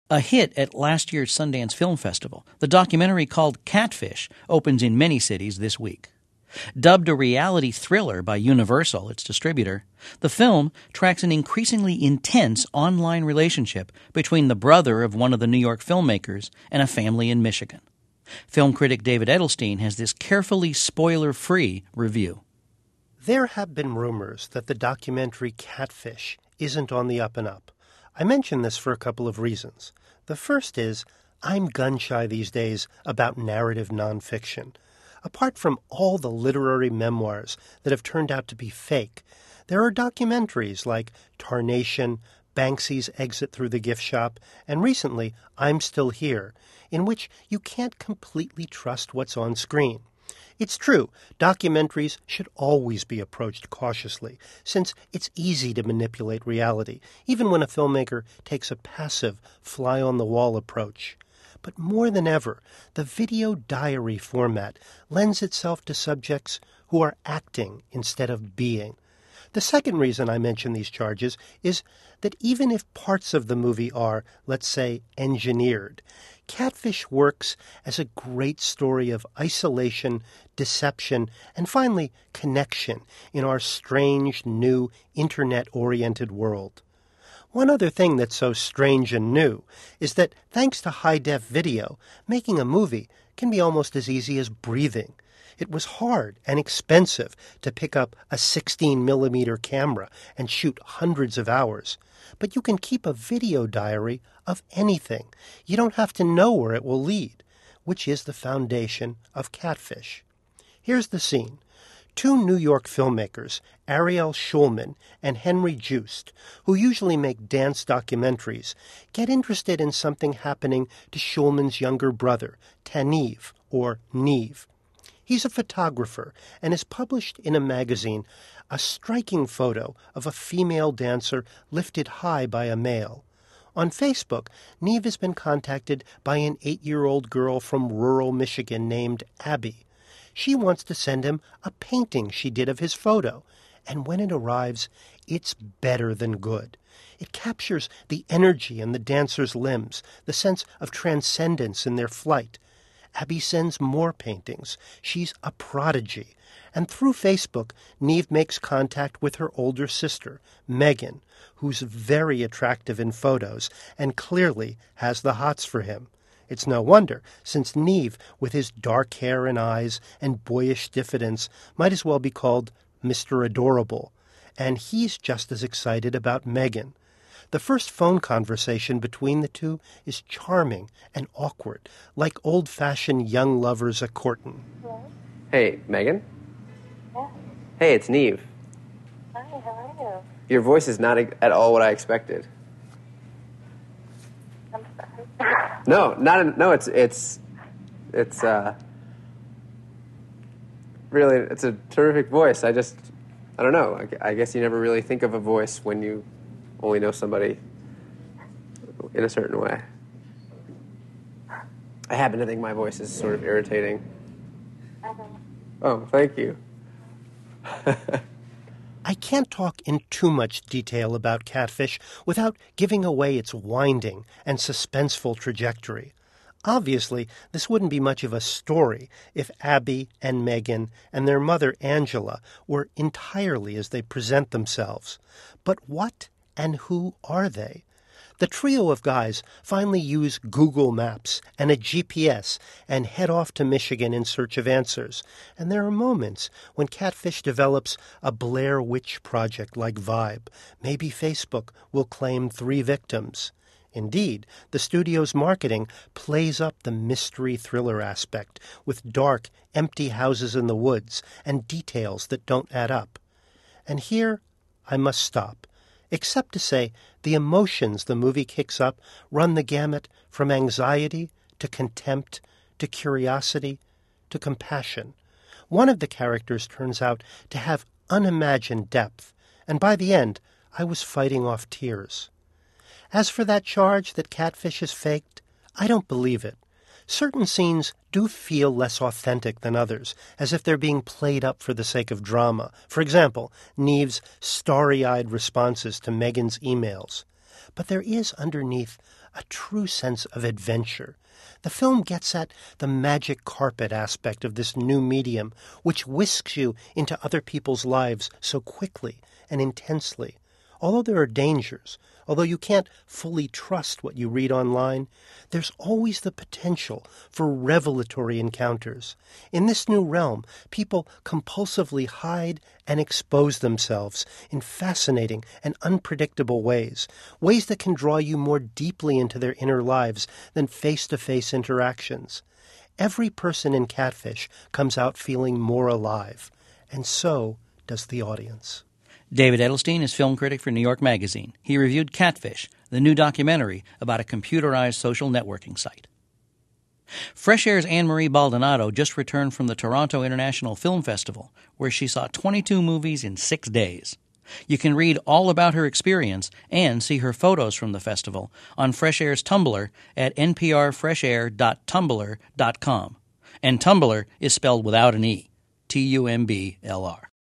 A hit at last year's Sundance Film Festival, the documentary called Catfish opens in many cities this week. Dubbed a reality thriller by Universal, its distributor, the film tracks an increasingly intense online relationship between the brother of one of the New York filmmakers and a family in Michigan. Film critic David Edelstein has this carefully spoiler-free review. There have been rumors that the documentary Catfish isn't on the up and up. I mention this for a couple of reasons. The first is, I'm gun-shy these days about narrative nonfiction. Apart from all the literary memoirs that have turned out to be fake, there are documentaries like Tarnation, Banksy's Exit Through the Gift Shop, and recently, I'm Still Here, in which you can't completely trust what's on screen. It's true, documentaries should always be approached cautiously, since it's easy to manipulate reality, even when a filmmaker takes a passive, fly-on-the-wall approach. But more than ever, the video diary format lends itself to subjects who are acting instead of being. The second reason I mention these charges is that even if parts of the movie are, let's say, engineered, Catfish works as a great story of isolation, deception, and finally, connection in our strange, new, internet-oriented world. One other thing that's so strange and new is that, thanks to high-def video, making a movie can be almost as easy as breathing. It was hard and expensive to pick up a 16mm camera and shoot hundreds of hours. But you can keep a video diary of anything. You don't have to know where it will lead, which is the foundation of Catfish. Here's the scene. Two New York filmmakers, Ariel Schulman and Henry Joost, who usually make dance documentaries, get interested in something happening to Schulman's younger brother, Taniv, or Neve. He's a photographer and has published in a magazine a striking photo of a female dancer lifted high by a male. On Facebook, Neve has been contacted by an 8-year-old girl from rural Michigan named Abby. She wants to send him a painting she did of his photo, and when it arrives, it's better than good. It captures the energy in the dancer's limbs, the sense of transcendence in their flight. Abby sends more paintings. She's a prodigy. And through Facebook, Neve makes contact with her older sister, Megan, who's very attractive in photos and clearly has the hots for him. It's no wonder, since Neve, with his dark hair and eyes and boyish diffidence, might as well be called Mr. Adorable. And he's just as excited about Megan. The first phone conversation between the two is charming and awkward, like old-fashioned young lovers a courtin'. Hello? Hey, Megan? Yeah. Hey, it's Neve. Hi, how are you? Your voice is not at all what I expected. I'm sorry. No, it's really, it's a terrific voice. I don't know. I guess you never really think of a voice when you only know somebody in a certain way. I happen to think my voice is sort of irritating. Oh, thank you. I can't talk in too much detail about Catfish without giving away its winding and suspenseful trajectory. Obviously, this wouldn't be much of a story if Abby and Megan and their mother Angela were entirely as they present themselves. But what and who are they? The trio of guys finally use Google Maps and a GPS and head off to Michigan in search of answers. And there are moments when Catfish develops a Blair Witch Project-like vibe. Maybe Facebook will claim 3 victims. Indeed, the studio's marketing plays up the mystery thriller aspect with dark, empty houses in the woods and details that don't add up. And here I must stop, except to say the emotions the movie kicks up run the gamut from anxiety to contempt to curiosity to compassion. One of the characters turns out to have unimagined depth, and by the end, I was fighting off tears. As for that charge that Catfish is faked, I don't believe it. Certain scenes do feel less authentic than others, as if they're being played up for the sake of drama. For example, Neve's starry-eyed responses to Megan's emails. But there is underneath a true sense of adventure. The film gets at the magic carpet aspect of this new medium, which whisks you into other people's lives so quickly and intensely. Although there are dangers, although you can't fully trust what you read online, there's always the potential for revelatory encounters. In this new realm, people compulsively hide and expose themselves in fascinating and unpredictable ways that can draw you more deeply into their inner lives than face-to-face interactions. Every person in Catfish comes out feeling more alive, and so does the audience. David Edelstein is film critic for New York Magazine. He reviewed Catfish, the new documentary about a computerized social networking site. Fresh Air's Anne-Marie Baldonado just returned from the Toronto International Film Festival, where she saw 22 movies in 6 days. You can read all about her experience and see her photos from the festival on Fresh Air's Tumblr at nprfreshair.tumblr.com. And Tumblr is spelled without an E, Tumblr.